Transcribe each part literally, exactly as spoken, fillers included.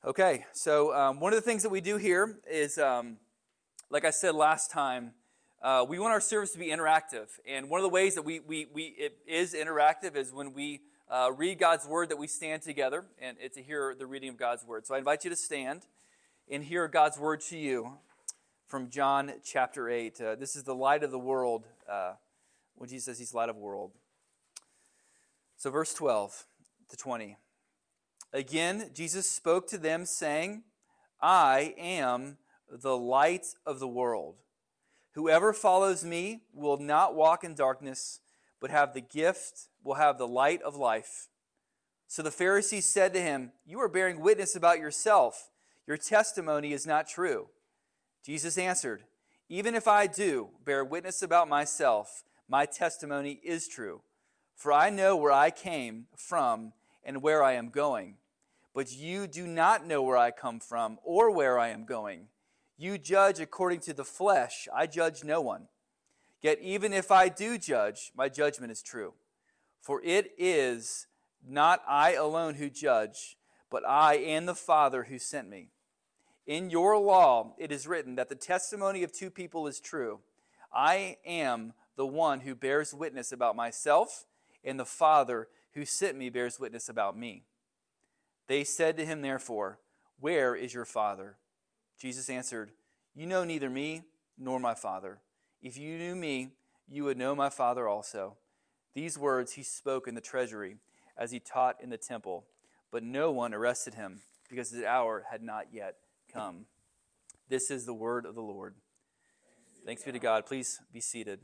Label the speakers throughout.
Speaker 1: Okay, so um, one of the things that we do here is, um, like I said last time, uh, we want our service to be interactive. And one of the ways that we, we, we it is interactive is when we uh, read God's Word, that we stand together and to hear the reading of God's Word. So I invite you to stand and hear God's Word to you from John chapter eight. Uh, this is the light of the world, uh, when Jesus says he's the light of the world. So verse twelve to twenty. Again, Jesus spoke to them, saying, I am the light of the world. Whoever follows me will not walk in darkness, but have the gift, will have the light of life. So the Pharisees said to him, You are bearing witness about yourself. Your testimony is not true. Jesus answered, Even if I do bear witness about myself, my testimony is true. For I know where I came from and where I am going. But you do not know where I come from or where I am going. You judge according to the flesh. I judge no one. Yet even if I do judge, my judgment is true. For it is not I alone who judge, but I and the Father who sent me. In your law it is written that the testimony of two people is true. I am the one who bears witness about myself, and the Father who sent me bears witness about me. They said to him, therefore, Where is your Father? Jesus answered, You know neither me nor my Father. If you knew me, you would know my Father also. These words he spoke in the treasury as he taught in the temple, but no one arrested him because his hour had not yet come. This is the word of the Lord. Thanks be to God. Please be seated.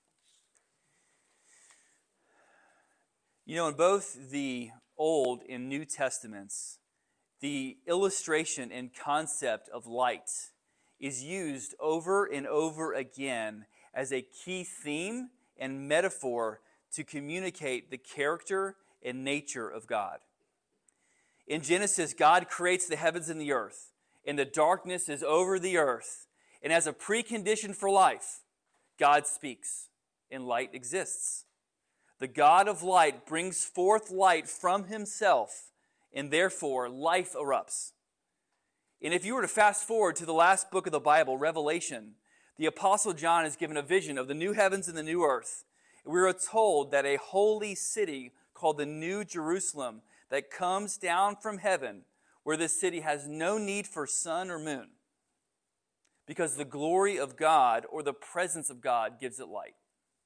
Speaker 1: You know, in both the Old and New Testaments, the illustration and concept of light is used over and over again as a key theme and metaphor to communicate the character and nature of God. In Genesis, God creates the heavens and the earth, and the darkness is over the earth. And as a precondition for life, God speaks, and light exists. The God of light brings forth light from himself, and therefore life erupts. And if you were to fast forward to the last book of the Bible, Revelation, the Apostle John is given a vision of the new heavens and the new earth. We are told that a holy city called the New Jerusalem that comes down from heaven, where this city has no need for sun or moon, because the glory of God or the presence of God gives it light.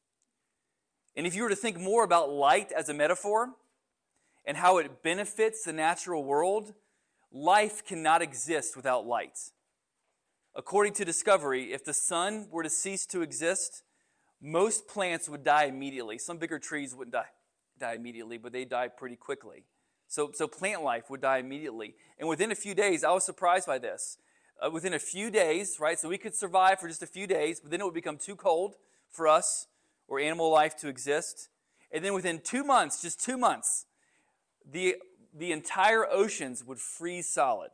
Speaker 1: And if you were to think more about light as a metaphor and how it benefits the natural world, life cannot exist without light. According to discovery, if the sun were to cease to exist, most plants would die immediately. Some bigger trees wouldn't die, die immediately, but they die pretty quickly. So, so plant life would die immediately. And within a few days, I was surprised by this. Uh, within a few days, right, so we could survive for just a few days, but then it would become too cold for us or animal life to exist. And then within two months, just two months, the, the entire oceans would freeze solid.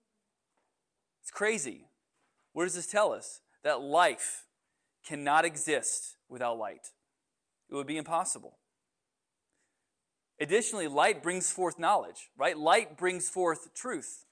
Speaker 1: It's crazy. What does this tell us? That life cannot exist without light. It would be impossible. Additionally, light brings forth knowledge, right? Light brings forth truth.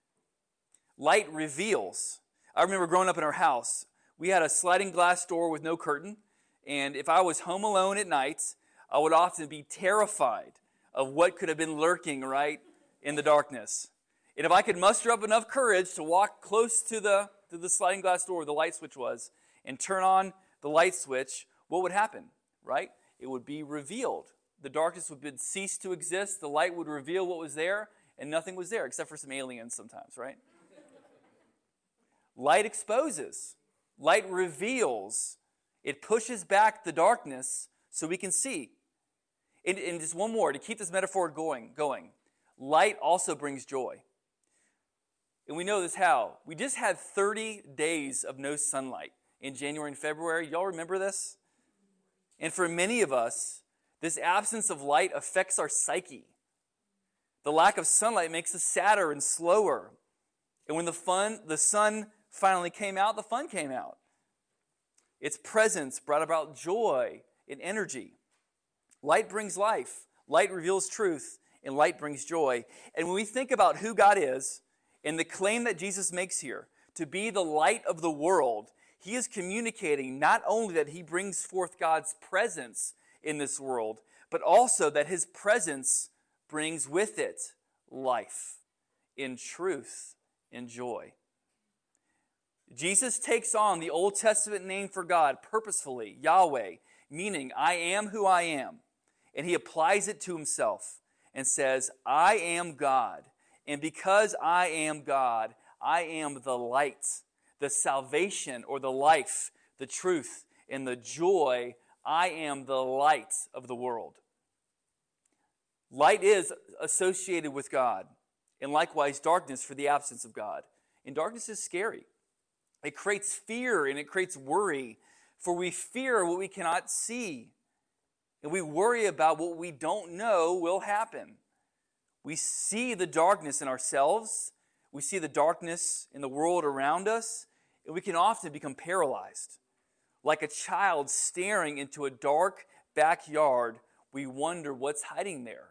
Speaker 1: Light reveals. I remember growing up in our house, we had a sliding glass door with no curtain, and if I was home alone at night, I would often be terrified of what could have been lurking, right, in the darkness. And if I could muster up enough courage to walk close to the, to the sliding glass door where the light switch was and turn on the light switch, what would happen, right? It would be revealed. The darkness would cease to exist. The light would reveal what was there, and nothing was there except for some aliens sometimes, right? Light exposes. Light reveals. It pushes back the darkness so we can see. And, and just one more, to keep this metaphor going, going. Light also brings joy. And we know this how? We just had thirty days of no sunlight in January and February. Y'all remember this? And for many of us, this absence of light affects our psyche. The lack of sunlight makes us sadder and slower. And when the fun, the sun finally came out, the fun came out. Its presence brought about joy and energy. Light brings life. Light reveals truth, and light brings joy. And when we think about who God is And the claim that Jesus makes here, to be the light of the world, he is communicating not only that he brings forth God's presence in this world, but also that his presence brings with it life in truth and joy. Jesus takes on the Old Testament name for God purposefully, Yahweh, meaning I am who I am. And he applies it to himself and says, I am God. And because I am God, I am the light, the salvation or the life, the truth, and the joy. I am the light of the world. Light is associated with God, and likewise darkness for the absence of God. And darkness is scary. It creates fear and it creates worry, for we fear what we cannot see, and we worry about what we don't know will happen. We see the darkness in ourselves, we see the darkness in the world around us, and we can often become paralyzed. Like a child staring into a dark backyard, we wonder what's hiding there.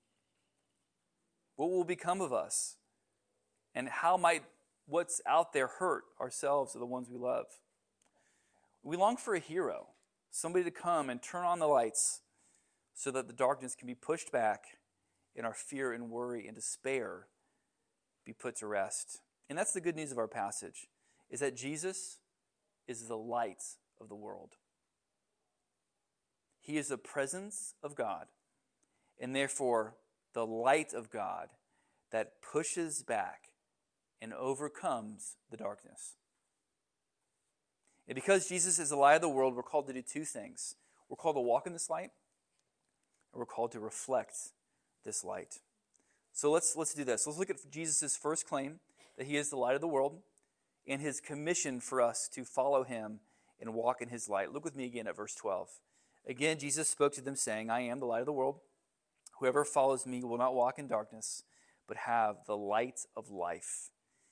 Speaker 1: What will become of us? And how might what's out there hurt ourselves or the ones we love? We long for a hero, somebody to come and turn on the lights so that the darkness can be pushed back and our fear and worry and despair be put to rest. And that's the good news of our passage, is that Jesus is the light of the world. He is the presence of God, and therefore the light of God that pushes back and overcomes the darkness. And because Jesus is the light of the world, we're called to do two things. We're called to walk in this light, and we're called to reflect this light. So let's let's do this. Let's look at Jesus' first claim, that he is the light of the world, and his commission for us to follow him and walk in his light. Look with me again at verse twelve. Again, Jesus spoke to them, saying, I am the light of the world. Whoever follows me will not walk in darkness, but have the light of life.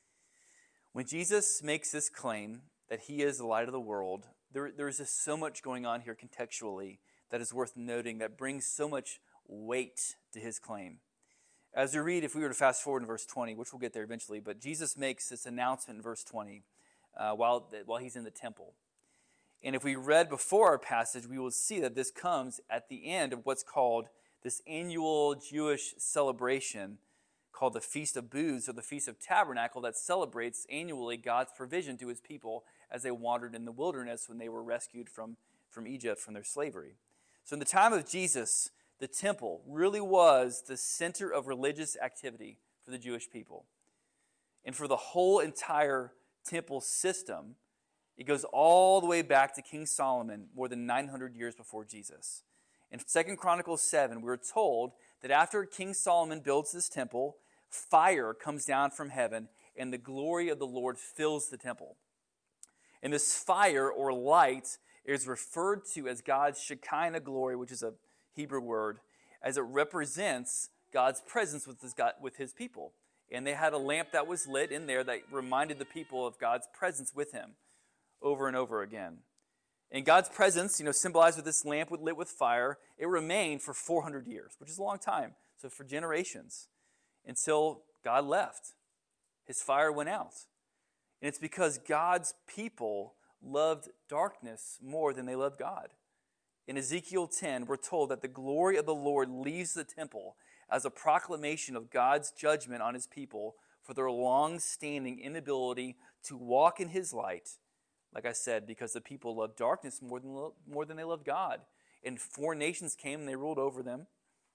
Speaker 1: When Jesus makes this claim that he is the light of the world, there, there is just so much going on here contextually that is worth noting, that brings so much weight to his claim. As we read, if we were to fast forward in verse twenty, which we'll get there eventually, but Jesus makes this announcement in verse twenty uh, while, while he's in the temple. And if we read before our passage, we will see that this comes at the end of what's called this annual Jewish celebration called the Feast of Booths, or the Feast of Tabernacle, that celebrates annually God's provision to his people as they wandered in the wilderness when they were rescued from, from Egypt, from their slavery. So in the time of Jesus, the temple really was the center of religious activity for the Jewish people. And for the whole entire temple system, it goes all the way back to King Solomon, more than nine hundred years before Jesus. In Second Chronicles seven, we're told that after King Solomon builds this temple, fire comes down from heaven, and the glory of the Lord fills the temple. And this fire or light is referred to as God's Shekinah glory, which is a Hebrew word, as it represents God's presence with his, God, with his people. And they had a lamp that was lit in there that reminded the people of God's presence with him over and over again. And God's presence, you know, symbolized with this lamp lit with fire, it remained for four hundred years, which is a long time. So for generations, until God left. His fire went out. And it's because God's people loved darkness more than they loved God. In Ezekiel ten, we're told that the glory of the Lord leaves the temple as a proclamation of God's judgment on his people for their long-standing inability to walk in his light. Like I said, because the people loved darkness more than, more than they loved God. And foreign nations came and they ruled over them.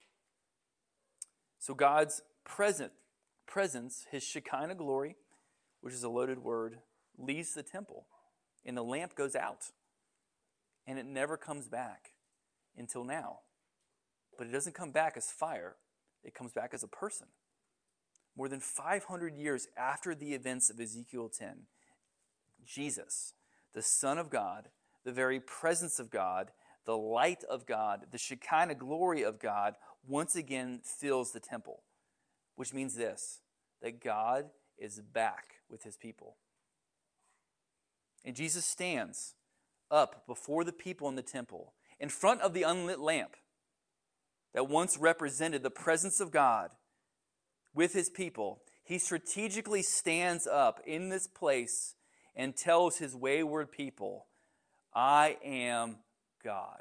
Speaker 1: So God's present, presence, his Shekinah glory, which is a loaded word, leaves the temple. And the lamp goes out. And it never comes back until now. But it doesn't come back as fire. It comes back as a person. More than five hundred years after the events of Ezekiel ten, Jesus, the Son of God, the very presence of God, the light of God, the Shekinah glory of God, once again fills the temple. Which means this, that God is back with his people. And Jesus stands up before the people in the temple, in front of the unlit lamp that once represented the presence of God with his people. He strategically stands up in this place and tells his wayward people, I am God.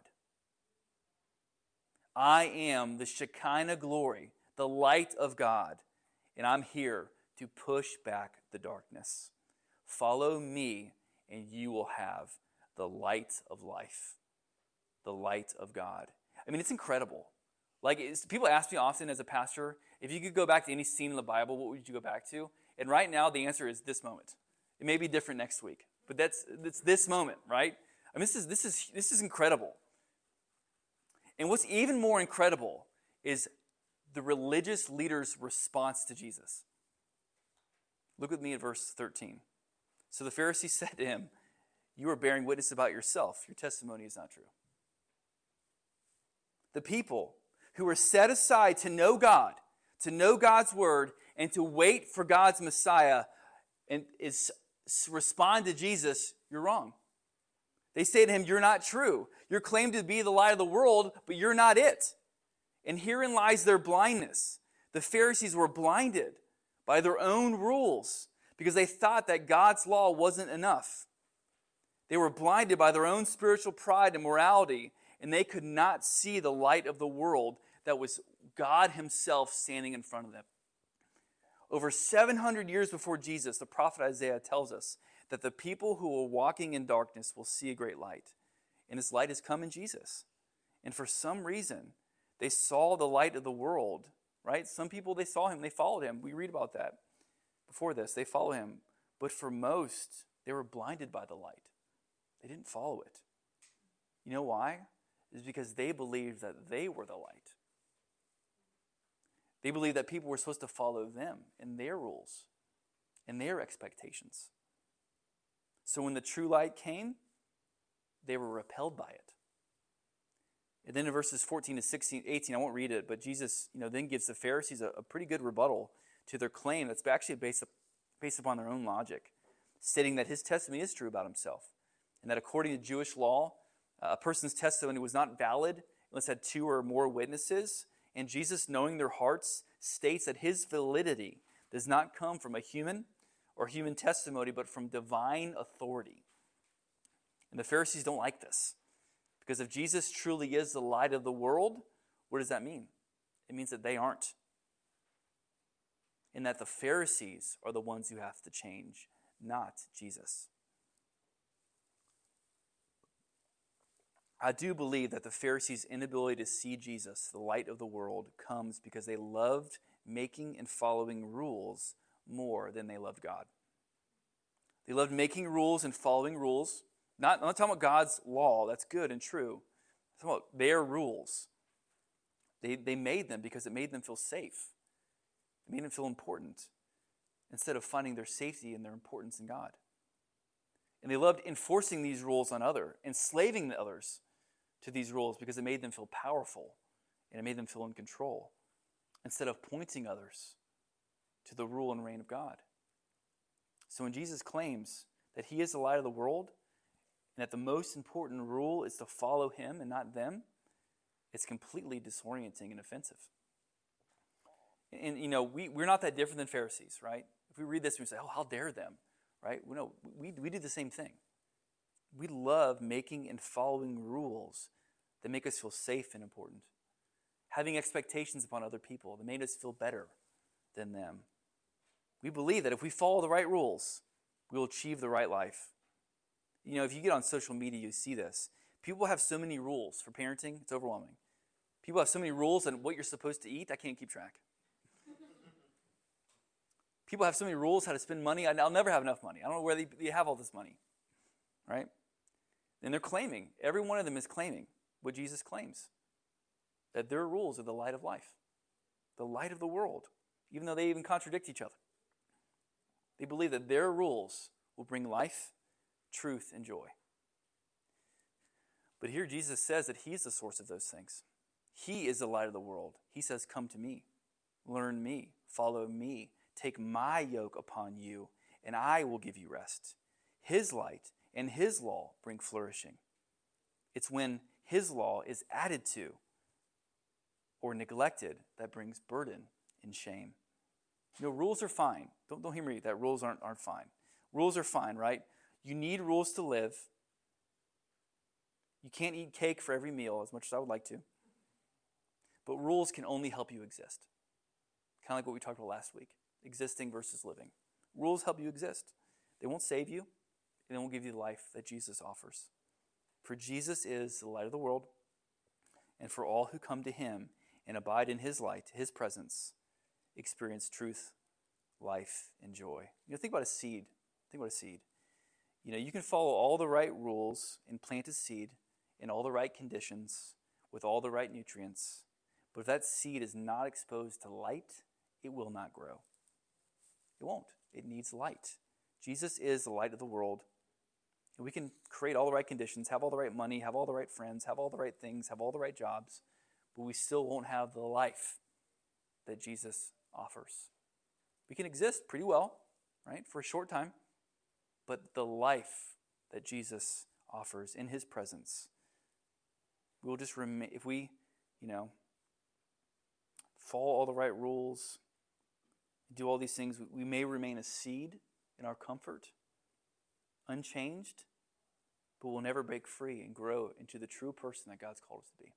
Speaker 1: I am the Shekinah glory, the light of God, and I'm here to push back the darkness. Follow me, and you will have the light of life, the light of God. I mean, it's incredible. Like, it's, people ask me often as a pastor, if you could go back to any scene in the Bible, what would you go back to? And right now, the answer is this moment. It may be different next week, but that's it's this moment, right? I mean, this is this is this is incredible. And what's even more incredible is the religious leaders' response to Jesus. Look with me at verse thirteen. So the Pharisees said to him, you are bearing witness about yourself. Your testimony is not true. The people who were set aside to know God, to know God's word, and to wait for God's Messiah, and is respond to Jesus, you're wrong. They say to him, you're not true. You're claimed to be the light of the world, but you're not it. And herein lies their blindness. The Pharisees were blinded by their own rules because they thought that God's law wasn't enough. They were blinded by their own spiritual pride and morality, and they could not see the light of the world that was God himself standing in front of them. Over seven hundred years before Jesus, the prophet Isaiah tells us that the people who are walking in darkness will see a great light. And this light has come in Jesus. And for some reason, they saw the light of the world, right? Some people, they saw him, they followed him. We read about that before this. They follow him. But for most, they were blinded by the light. They didn't follow it. You know why? It's because they believed that they were the light. They believed that people were supposed to follow them and their rules and their expectations. So when the true light came, they were repelled by it. And then in verses fourteen to sixteen, eighteen, I won't read it, but Jesus, you know, then gives the Pharisees a, a pretty good rebuttal to their claim that's actually based, up, based upon their own logic, stating that his testimony is true about himself, and that according to Jewish law, uh, a person's testimony was not valid unless it had two or more witnesses. And Jesus, knowing their hearts, states that his validity does not come from a human or human testimony, but from divine authority. And the Pharisees don't like this. Because if Jesus truly is the light of the world, what does that mean? It means that they aren't. And that the Pharisees are the ones who have to change, not Jesus. I do believe that the Pharisees' inability to see Jesus, the light of the world, comes because they loved making and following rules more than they loved God. They loved making rules and following rules. Not, I'm not talking about God's law. That's good and true. I'm talking about their rules. They, they made them because it made them feel safe. It made them feel important instead of finding their safety and their importance in God. And they loved enforcing these rules on others, enslaving the others to these rules because it made them feel powerful and it made them feel in control instead of pointing others to the rule and reign of God. So when Jesus claims that he is the light of the world and that the most important rule is to follow him and not them, it's completely disorienting and offensive. And, and you know, we, we're not that different than Pharisees, right? If we read this, we say, oh, how dare them, right? Well, no, we, we do the same thing. We love making and following rules that make us feel safe and important. Having expectations upon other people that made us feel better than them. We believe that if we follow the right rules, we will achieve the right life. You know, if you get on social media, you see this. People have so many rules for parenting, it's overwhelming. People have so many rules on what you're supposed to eat, I can't keep track. People have so many rules how to spend money. I'll never have enough money. I don't know where they, they have all this money, right? And they're claiming, every one of them is claiming what Jesus claims, that their rules are the light of life, the light of the world, even though they even contradict each other. They believe that their rules will bring life, truth, and joy. But here Jesus says that he's the source of those things. He is the light of the world. He says, come to me, learn me, follow me, take my yoke upon you, and I will give you rest. His light and his law bring flourishing. It's when his law is added to or neglected that brings burden and shame. You know, rules are fine. Don't, don't hear me that rules aren't, aren't fine. Rules are fine, right? You need rules to live. You can't eat cake for every meal, as much as I would like to. But rules can only help you exist. Kind of like what we talked about last week. Existing versus living. Rules help you exist. They won't save you, and they won't give you the life that Jesus offers. For Jesus is the light of the world, and for all who come to him and abide in his light, his presence, experience truth, life, and joy. You know, think about a seed. Think about a seed. You know, you can follow all the right rules and plant a seed in all the right conditions with all the right nutrients. But if that seed is not exposed to light, it will not grow. It won't. It needs light. Jesus is the light of the world. And we can create all the right conditions, have all the right money, have all the right friends, have all the right things, have all the right jobs, but we still won't have the life that Jesus offers. We can exist pretty well, right, for a short time, but the life that Jesus offers in his presence, we'll just remain, if we, you know, follow all the right rules, do all these things, we may remain a seed in our comfort, unchanged, but we'll never break free and grow into the true person that God's called us to be.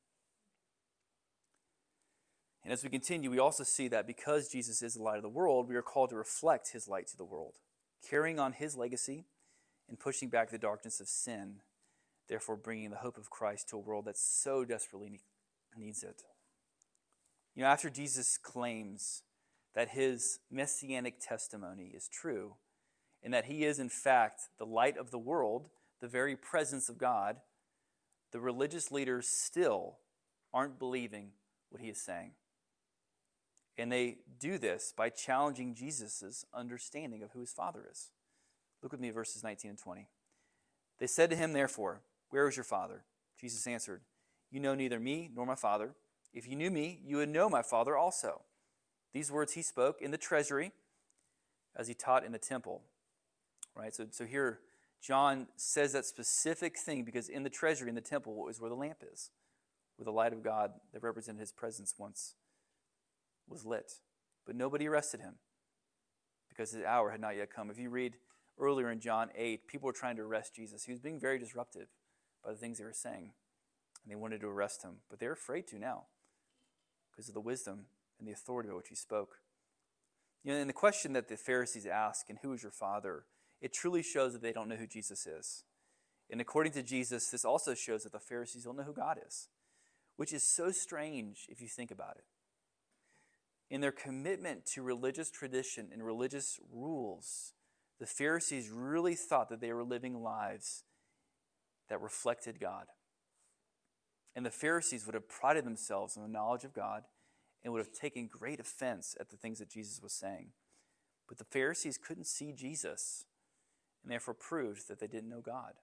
Speaker 1: And as we continue, we also see that because Jesus is the light of the world, we are called to reflect his light to the world, carrying on his legacy and pushing back the darkness of sin, therefore bringing the hope of Christ to a world that so desperately needs it. You know, after Jesus claims that his messianic testimony is true, and that he is, in fact, the light of the world, the very presence of God, the religious leaders still aren't believing what he is saying. And they do this by challenging Jesus' understanding of who his Father is. Look with me at verses nineteen and twenty. They said to him, therefore, where is your Father? Jesus answered, you know neither me nor my Father. If you knew me, you would know my Father also. These words he spoke in the treasury as he taught in the temple. Right? So, so here, John says that specific thing because in the treasury, in the temple, is where the lamp is, where the light of God that represented his presence once was lit. But nobody arrested him because his hour had not yet come. If you read earlier in John eight, people were trying to arrest Jesus. He was being very disruptive by the things they were saying, and they wanted to arrest him. But they're afraid to now because of the wisdom and the authority by which he spoke. You know, and the question that the Pharisees ask, and who is your Father, it truly shows that they don't know who Jesus is. And according to Jesus, this also shows that the Pharisees don't know who God is, which is so strange if you think about it. In their commitment to religious tradition and religious rules, the Pharisees really thought that they were living lives that reflected God. And the Pharisees would have prided themselves on the knowledge of God and would have taken great offense at the things that Jesus was saying. But the Pharisees couldn't see Jesus, and therefore proved that they didn't know God.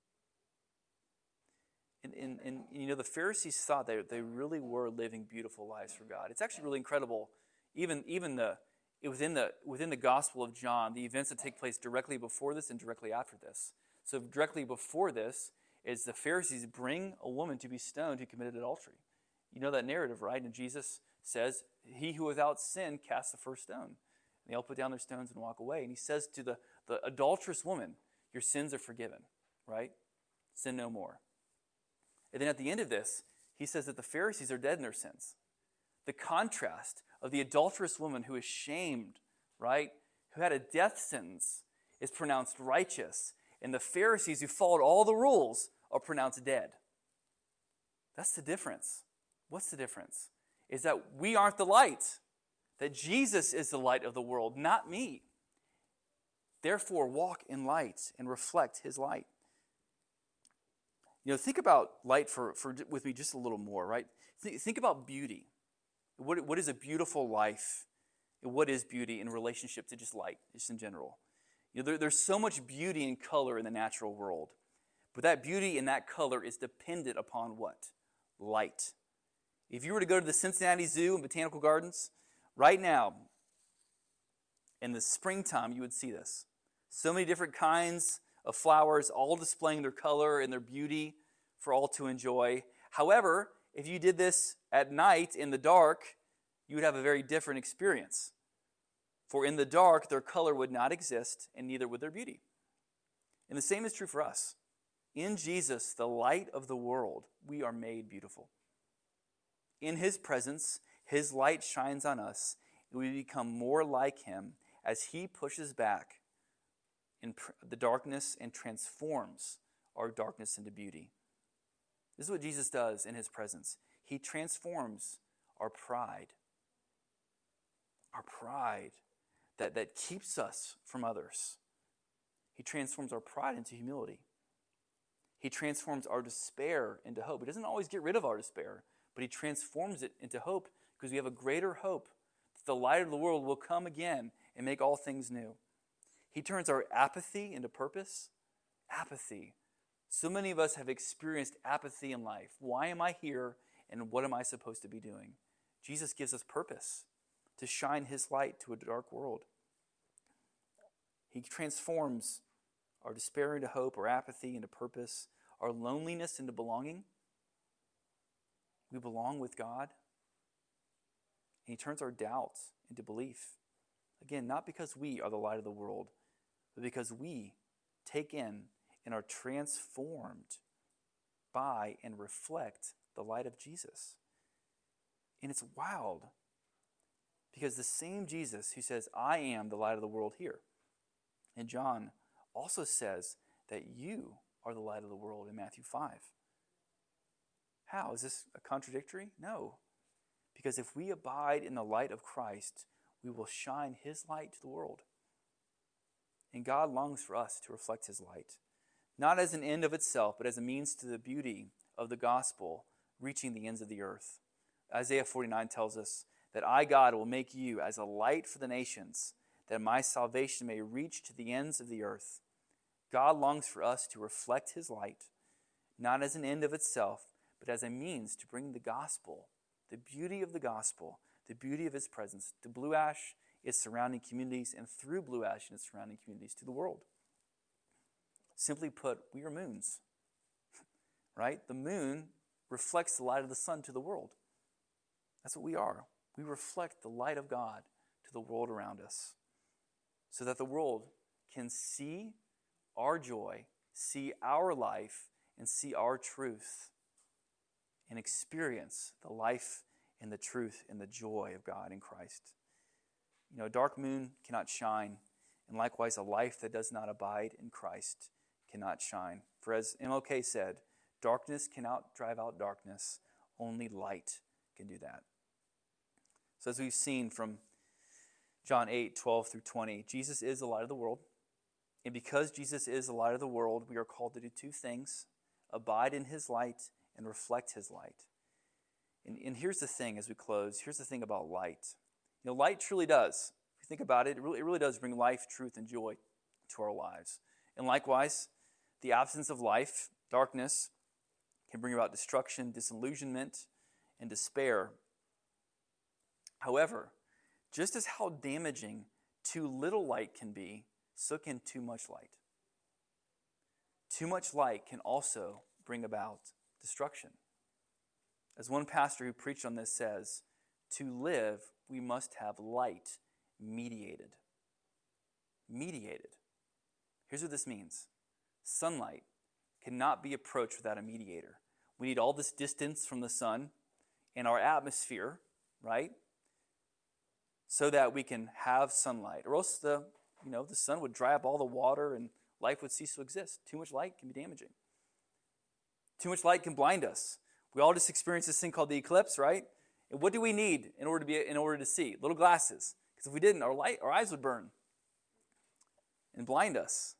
Speaker 1: And, and, and you know, the Pharisees thought that they really were living beautiful lives for God. It's actually really incredible, even, even the within the within the Gospel of John, the events that take place directly before this and directly after this. So directly before this is the Pharisees bring a woman to be stoned who committed adultery. You know that narrative, right? And Jesus says, he who without sin casts the first stone. And they all put down their stones and walk away. And he says to the, the adulterous woman, your sins are forgiven, right? Sin no more. And then at the end of this, he says that the Pharisees are dead in their sins. The contrast of the adulterous woman who is shamed, right, who had a death sentence, is pronounced righteous. And the Pharisees who followed all the rules are pronounced dead. That's the difference. What's the difference? Is that we aren't the light. That Jesus is the light of the world, not me. Therefore, walk in light and reflect his light. You know, think about light for, for with me just a little more, right? Think, think about beauty. What, what is a beautiful life? What is beauty in relationship to just light, just in general? You know, there, there's so much beauty and color in the natural world. But that beauty and that color is dependent upon what? Light. If you were to go to the Cincinnati Zoo and Botanical Gardens, right now, in the springtime, you would see this. So many different kinds of flowers, all displaying their color and their beauty for all to enjoy. However, if you did this at night in the dark, you would have a very different experience. For in the dark their color would not exist, and neither would their beauty. And the same is true for us. In Jesus, the light of the world, we are made beautiful. In his presence, his light shines on us, and we become more like him as he pushes back in the darkness and transforms our darkness into beauty. This is what Jesus does in his presence. He transforms our pride. Our pride that, that keeps us from others. He transforms our pride into humility. He transforms our despair into hope. He doesn't always get rid of our despair, but he transforms it into hope because we have a greater hope that the light of the world will come again and make all things new. He turns our apathy into purpose. Apathy. So many of us have experienced apathy in life. Why am I here and what am I supposed to be doing? Jesus gives us purpose to shine his light to a dark world. He transforms our despair into hope, our apathy into purpose, our loneliness into belonging. We belong with God. And he turns our doubts into belief. Again, not because we are the light of the world, but because we take in and are transformed by and reflect the light of Jesus. And it's wild because the same Jesus who says, I am the light of the world here, and John also says that you are the light of the world in Matthew five. How? Is this a contradictory? No. Because if we abide in the light of Christ, we will shine his light to the world. And God longs for us to reflect his light, not as an end of itself, but as a means to the beauty of the gospel reaching the ends of the earth. Isaiah forty-nine tells us that I, God, will make you as a light for the nations, that my salvation may reach to the ends of the earth. God longs for us to reflect his light, not as an end of itself, but as a means to bring the gospel, the beauty of the gospel, the beauty of his presence to Blue Ash, its surrounding communities, and through Blue Ash and its surrounding communities to the world. Simply put, we are moons, right? The moon reflects the light of the sun to the world. That's what we are. We reflect the light of God to the world around us so that the world can see our joy, see our life, and see our truth and experience the life and the truth and the joy of God in Christ. You know, a dark moon cannot shine, and likewise a life that does not abide in Christ cannot shine. For as M L K said, darkness cannot drive out darkness, only light can do that. So as we've seen from John eight, twelve through twenty, Jesus is the light of the world. And because Jesus is the light of the world, we are called to do two things: abide in his light and reflect his light. And, and here's the thing as we close. Here's the thing about light. You know, light truly does. If you think about it, it really, it really does bring life, truth, and joy to our lives. And likewise, the absence of life, darkness, can bring about destruction, disillusionment, and despair. However, just as how damaging too little light can be, so can too much light. Too much light can also bring about destruction. As one pastor who preached on this says, to live, we must have light mediated. Mediated. Here's what this means. Sunlight cannot be approached without a mediator. We need all this distance from the sun and our atmosphere, right? So that we can have sunlight. Or else the, you know, the sun would dry up all the water and life would cease to exist. Too much light can be damaging. Too much light can blind us. We all just experienced this thing called the eclipse, right? And what do we need in order to be in order to see? Little glasses. Because if we didn't, our light, our eyes would burn and blind us.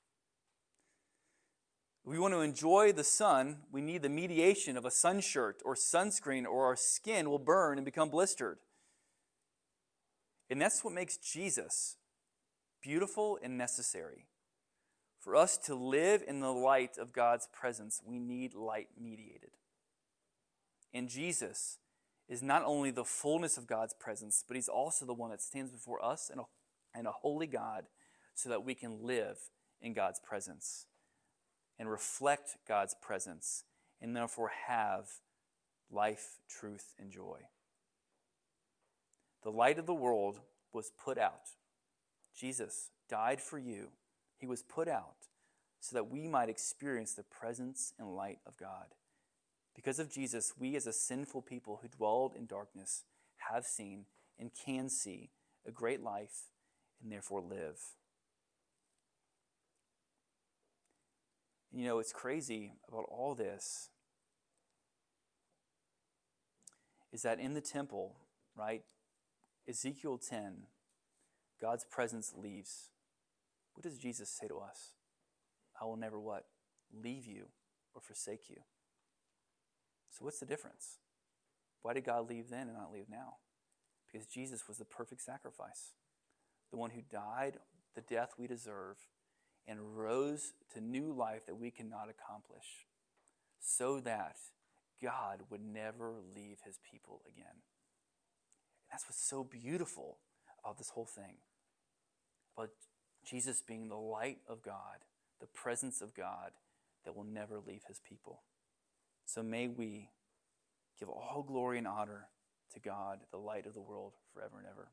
Speaker 1: If we want to enjoy the sun, we need the mediation of a sun shirt or sunscreen, or our skin will burn and become blistered. And that's what makes Jesus beautiful and necessary. For us to live in the light of God's presence, we need light mediated. And Jesus is not only the fullness of God's presence, but he's also the one that stands before us and a, and a holy God so that we can live in God's presence and reflect God's presence and therefore have life, truth, and joy. The light of the world was put out Jesus died for you. He was put out so that we might experience the presence and light of God. Because of Jesus, we as a sinful people who dwelled in darkness have seen and can see a great life and therefore live. And you know, it's crazy about all this is that in the temple, right, Ezekiel ten, God's presence leaves. What does Jesus say to us? I will never what? Leave you or forsake you. So what's the difference? Why did God leave then and not leave now? Because Jesus was the perfect sacrifice. The one who died the death we deserve and rose to new life that we cannot accomplish, so that God would never leave his people again. And that's what's so beautiful about this whole thing. About Jesus being the light of God, the presence of God that will never leave his people. So may we give all glory and honor to God, the light of the world, forever and ever.